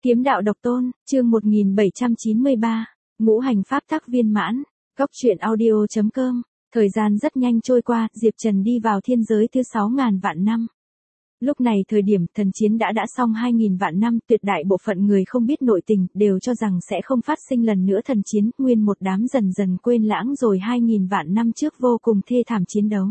Kiếm đạo độc tôn, chương 1793, ngũ hành pháp tắc viên mãn, góc truyện audio.com. Thời gian rất nhanh trôi qua, Diệp Trần đi vào thiên giới thứ 6.000 vạn năm. Lúc này thời điểm thần chiến đã xong 2.000 vạn năm, tuyệt đại bộ phận người không biết nội tình, đều cho rằng sẽ không phát sinh lần nữa thần chiến, nguyên một đám dần dần quên lãng rồi 2.000 vạn năm trước vô cùng thê thảm chiến đấu.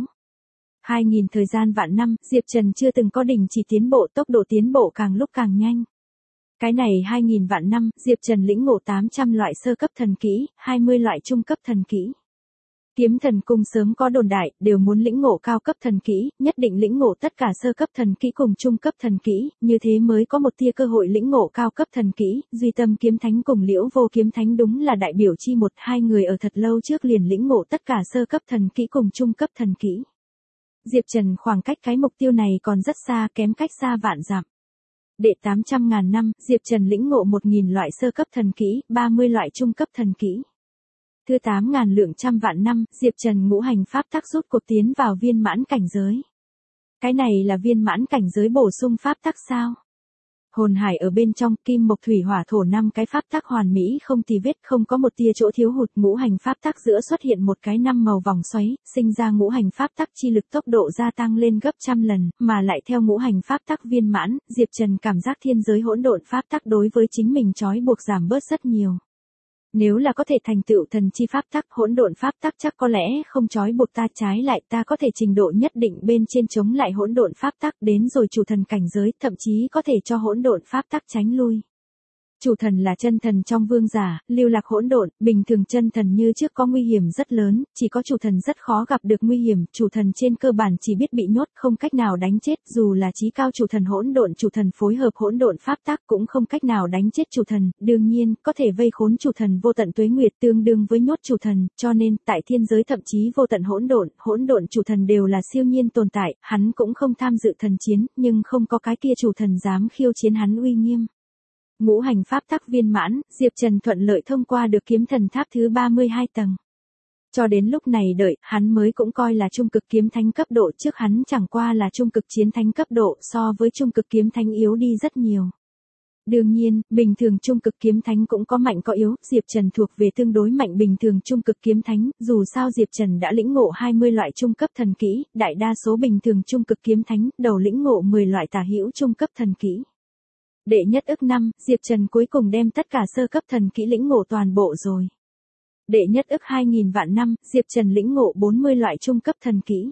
2.000 thời gian vạn năm, Diệp Trần chưa từng có đình chỉ tiến bộ, tốc độ tiến bộ càng lúc càng nhanh. Cái này 2.000 vạn năm, Diệp Trần lĩnh ngộ 800 loại sơ cấp thần kỹ, 20 loại trung cấp thần kỹ. Kiếm thần cung sớm có đồn đại, đều muốn lĩnh ngộ cao cấp thần kỹ, nhất định lĩnh ngộ tất cả sơ cấp thần kỹ cùng trung cấp thần kỹ, như thế mới có một tia cơ hội lĩnh ngộ cao cấp thần kỹ. Duy Tâm kiếm thánh cùng Liễu Vô kiếm thánh đúng là đại biểu chi một, hai người ở thật lâu trước liền lĩnh ngộ tất cả sơ cấp thần kỹ cùng trung cấp thần kỹ. Diệp Trần khoảng cách cái mục tiêu này còn rất xa, kém cách xa vạn dặm. Đệ 800.000 năm, Diệp Trần lĩnh ngộ 1.000 loại sơ cấp thần kỹ, 30 loại trung cấp thần kỹ. Thứ 8.000 lượng trăm vạn năm, Diệp Trần ngũ hành pháp tắc rút cuộc tiến vào viên mãn cảnh giới. Cái này là viên mãn cảnh giới bổ sung pháp tắc sao? Hồn hải ở bên trong, kim mộc thủy hỏa thổ 5 cái pháp tắc hoàn mỹ không tì vết, không có một tia chỗ thiếu hụt. Ngũ hành pháp tắc giữa xuất hiện một cái 5 màu vòng xoáy, sinh ra ngũ hành pháp tắc chi lực tốc độ gia tăng lên gấp trăm lần, mà lại theo ngũ hành pháp tắc viên mãn, Diệp Trần cảm giác thiên giới hỗn độn pháp tắc đối với chính mình trói buộc giảm bớt rất nhiều. Nếu là có thể thành tựu thần chi pháp tắc, hỗn độn pháp tắc chắc có lẽ không trói buộc ta, trái lại ta có thể trình độ nhất định bên trên chống lại hỗn độn pháp tắc, đến rồi chủ thần cảnh giới, thậm chí có thể cho hỗn độn pháp tắc tránh lui. Chủ thần là chân thần trong vương giả, lưu lạc hỗn độn, bình thường chân thần như trước có nguy hiểm rất lớn, chỉ có chủ thần rất khó gặp được nguy hiểm, chủ thần trên cơ bản chỉ biết bị nhốt, không cách nào đánh chết, dù là chí cao chủ thần phối hợp hỗn độn pháp tắc cũng không cách nào đánh chết chủ thần, đương nhiên, có thể vây khốn chủ thần vô tận tuế nguyệt tương đương với nhốt chủ thần, cho nên, tại thiên giới thậm chí vô tận hỗn độn chủ thần đều là siêu nhiên tồn tại, hắn cũng không tham dự thần chiến, nhưng không có cái kia chủ thần dám khiêu chiến hắn uy nghiêm. Ngũ hành pháp tắc viên mãn, Diệp Trần thuận lợi thông qua được kiếm thần tháp thứ 32 tầng. Cho đến lúc này đợi, hắn mới cũng coi là trung cực kiếm thánh cấp độ, trước hắn chẳng qua là trung cực chiến thánh cấp độ, so với trung cực kiếm thánh yếu đi rất nhiều. Đương nhiên, bình thường trung cực kiếm thánh cũng có mạnh có yếu, Diệp Trần thuộc về tương đối mạnh bình thường trung cực kiếm thánh, dù sao Diệp Trần đã lĩnh ngộ 20 loại trung cấp thần kỹ, đại đa số bình thường trung cực kiếm thánh, đầu lĩnh ngộ 10 loại tả hữu trung cấp thần kỹ. Đệ nhất ức năm, Diệp Trần cuối cùng đem tất cả sơ cấp thần kỹ lĩnh ngộ toàn bộ rồi. Đệ nhất ức 2.000 vạn năm, Diệp Trần lĩnh ngộ 40 loại trung cấp thần kỹ.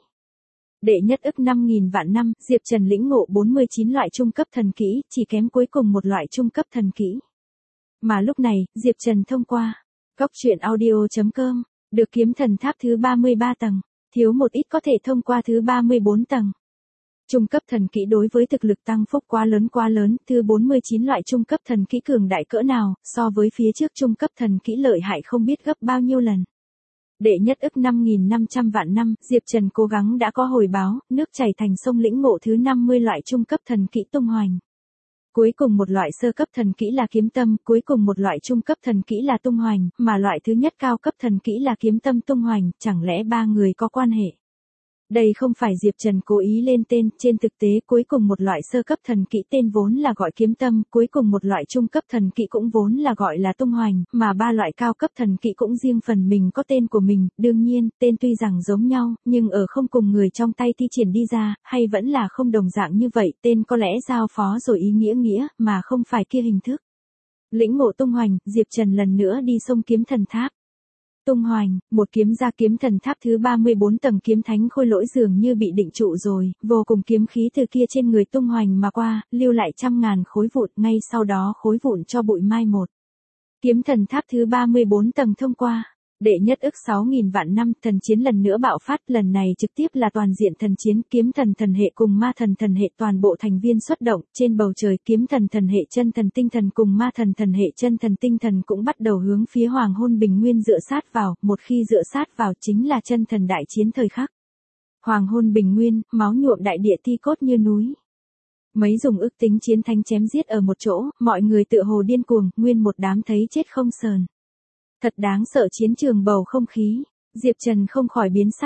Đệ nhất ức 5.000 vạn năm, Diệp Trần lĩnh ngộ 49 loại trung cấp thần kỹ, chỉ kém cuối cùng một loại trung cấp thần kỹ. Mà lúc này, Diệp Trần thông qua góc truyện audio.com, được kiếm thần tháp thứ 33 tầng, thiếu một ít có thể thông qua thứ 34 tầng. Trung cấp thần kỹ đối với thực lực tăng phúc quá lớn, thứ 49 loại trung cấp thần kỹ cường đại cỡ nào, so với phía trước trung cấp thần kỹ lợi hại không biết gấp bao nhiêu lần. Đệ nhất ức 5.500 vạn năm, Diệp Trần cố gắng đã có hồi báo, nước chảy thành sông lĩnh ngộ thứ 50 loại trung cấp thần kỹ tung hoành. Cuối cùng một loại sơ cấp thần kỹ là kiếm tâm, cuối cùng một loại trung cấp thần kỹ là tung hoành, mà loại thứ nhất cao cấp thần kỹ là kiếm tâm tung hoành, chẳng lẽ ba người có quan hệ? Đây không phải Diệp Trần cố ý lên tên, trên thực tế cuối cùng một loại sơ cấp thần kỹ tên vốn là gọi kiếm tâm, cuối cùng một loại trung cấp thần kỹ cũng vốn là gọi là tung hoành, mà ba loại cao cấp thần kỹ cũng riêng phần mình có tên của mình, đương nhiên, tên tuy rằng giống nhau, nhưng ở không cùng người trong tay thi triển đi ra, hay vẫn là không đồng dạng như vậy, tên có lẽ giao phó rồi ý nghĩa, mà không phải kia hình thức. Lĩnh ngộ tung hoành, Diệp Trần lần nữa đi xông kiếm thần tháp. Tung hoành, một kiếm ra kiếm thần tháp thứ 34 tầng kiếm thánh khôi lỗi dường như bị định trụ rồi, vô cùng kiếm khí từ kia trên người tung hoành mà qua, lưu lại trăm ngàn khối vụn, ngay sau đó khối vụn cho bụi mai một. Kiếm thần tháp thứ 34 tầng thông qua. Đệ nhất ức 6.000 vạn năm, thần chiến lần nữa bạo phát, lần này trực tiếp là toàn diện thần chiến, kiếm thần thần hệ cùng ma thần thần hệ toàn bộ thành viên xuất động, trên bầu trời kiếm thần thần hệ chân thần tinh thần cùng ma thần thần hệ chân thần tinh thần cũng bắt đầu hướng phía hoàng hôn bình nguyên dựa sát vào, một khi dựa sát vào chính là chân thần đại chiến thời khắc. Hoàng hôn bình nguyên, máu nhuộm đại địa thi cốt như núi. Mấy dùng ước tính chiến thánh chém giết ở một chỗ, mọi người tựa hồ điên cuồng, nguyên một đám thấy chết không sờn. Thật đáng sợ chiến trường bầu không khí, Diệp Trần không khỏi biến sắc,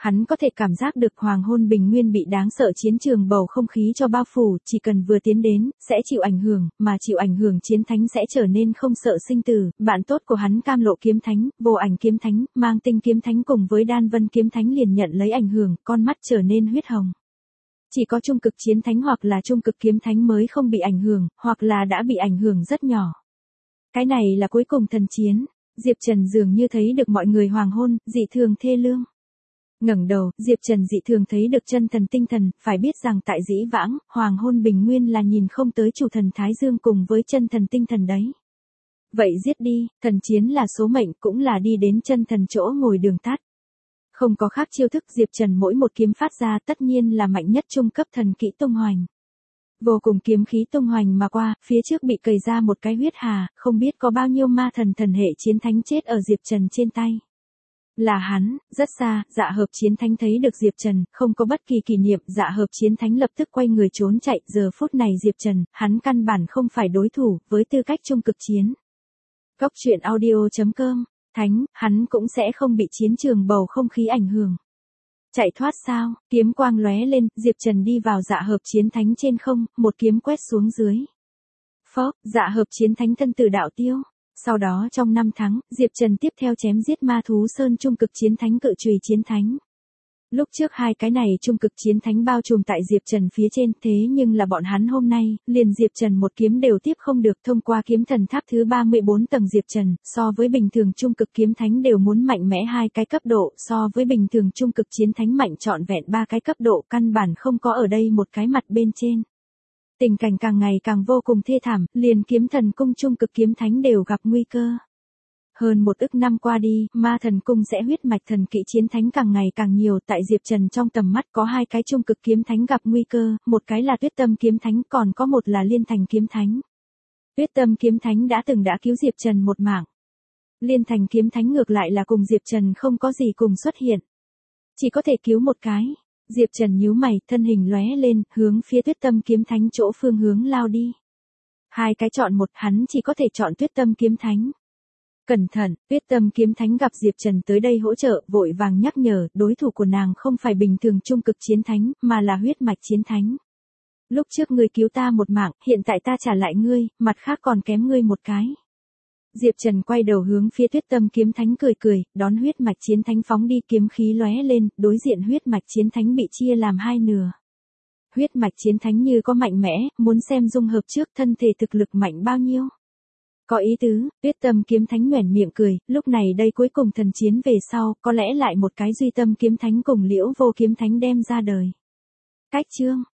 Hắn có thể cảm giác được hoàng hôn bình nguyên bị đáng sợ chiến trường bầu không khí cho bao phủ, chỉ cần vừa tiến đến, sẽ chịu ảnh hưởng, mà chịu ảnh hưởng chiến thánh sẽ trở nên không sợ sinh tử. Bạn tốt của hắn Cam Lộ kiếm thánh, Vô Ảnh kiếm thánh, Mang Tinh kiếm thánh cùng với Đan Vân kiếm thánh liền nhận lấy ảnh hưởng, con mắt trở nên huyết hồng. Chỉ có trung cực chiến thánh hoặc là trung cực kiếm thánh mới không bị ảnh hưởng, hoặc là đã bị ảnh hưởng rất nhỏ. Cái này là cuối cùng thần chiến. Diệp Trần dường như thấy được mọi người hoàng hôn, dị thường thê lương. Ngẩng đầu, Diệp Trần dị thường thấy được chân thần tinh thần, phải biết rằng tại dĩ vãng, hoàng hôn bình nguyên là nhìn không tới chủ thần Thái Dương cùng với chân thần tinh thần đấy. Vậy giết đi, thần chiến là số mệnh cũng là đi đến chân thần chỗ ngồi đường tắt. Không có khác chiêu thức, Diệp Trần mỗi một kiếm phát ra tất nhiên là mạnh nhất trung cấp thần kỹ tung hoành. Vô cùng kiếm khí tung hoành mà qua, phía trước bị cày ra một cái huyết hà, không biết có bao nhiêu ma thần thần hệ chiến thánh chết ở Diệp Trần trên tay. Là hắn, rất xa, Dạ Hợp chiến thánh thấy được Diệp Trần, không có bất kỳ kỷ niệm, Dạ Hợp chiến thánh lập tức quay người trốn chạy, giờ phút này Diệp Trần, hắn căn bản không phải đối thủ, với tư cách trung cực chiến. Góc truyện audio.com, thánh, hắn cũng sẽ không bị chiến trường bầu không khí ảnh hưởng. Chạy thoát sao, kiếm quang lóe lên, Diệp Trần đi vào Dạ Hợp chiến thánh trên không, một kiếm quét xuống dưới. Phốc, Dạ Hợp chiến thánh thân tử đạo tiêu. Sau đó trong 5 tháng, Diệp Trần tiếp theo chém giết ma thú sơn trung cực chiến thánh cự chùy chiến thánh. Lúc trước hai cái này trung cực chiến thánh bao trùm tại Diệp Trần phía trên, thế nhưng là bọn hắn hôm nay, liền Diệp Trần một kiếm đều tiếp không được. Thông qua kiếm thần tháp thứ 34 tầng Diệp Trần, so với bình thường trung cực kiếm thánh đều muốn mạnh mẽ hai cái cấp độ, so với bình thường trung cực chiến thánh mạnh trọn vẹn 3 cái cấp độ, căn bản không có ở đây một cái mặt bên trên. Tình cảnh càng ngày càng vô cùng thê thảm, liền kiếm thần cung trung cực kiếm thánh đều gặp nguy cơ. Hơn 1 ức năm qua đi, ma thần cung sẽ huyết mạch thần kỵ chiến thánh càng ngày càng nhiều, tại Diệp Trần trong tầm mắt có 2 cái trung cực kiếm thánh gặp nguy cơ, một cái là Tuyết Tâm kiếm thánh, còn có một là Liên Thành kiếm thánh. Tuyết Tâm kiếm thánh đã cứu Diệp Trần một mạng. Liên Thành kiếm thánh ngược lại là cùng Diệp Trần không có gì cùng xuất hiện. Chỉ có thể cứu một cái. Diệp Trần nhíu mày, thân hình lóe lên, hướng phía Tuyết Tâm kiếm thánh chỗ phương hướng lao đi. 2 cái chọn một, hắn chỉ có thể chọn Tuyết Tâm kiếm thánh. Cẩn thận, Tuyết Tâm kiếm thánh gặp Diệp Trần tới đây hỗ trợ, vội vàng nhắc nhở, đối thủ của nàng không phải bình thường trung cực chiến thánh, mà là huyết mạch chiến thánh. Lúc trước ngươi cứu ta một mạng, hiện tại ta trả lại ngươi, mặt khác còn kém ngươi một cái. Diệp Trần quay đầu hướng phía Tuyết Tâm kiếm thánh cười, đón huyết mạch chiến thánh phóng đi, kiếm khí lóe lên, đối diện huyết mạch chiến thánh bị chia làm 2 nửa. Huyết mạch chiến thánh như có mạnh mẽ, muốn xem dung hợp trước thân thể thực lực mạnh bao nhiêu. Có ý tứ, Tuyết Tâm kiếm thánh nhoẻn miệng cười, lúc này đây cuối cùng thần chiến về sau, có lẽ lại một cái Duy Tâm kiếm thánh cùng Liễu Vô kiếm thánh đem ra đời. Cách chương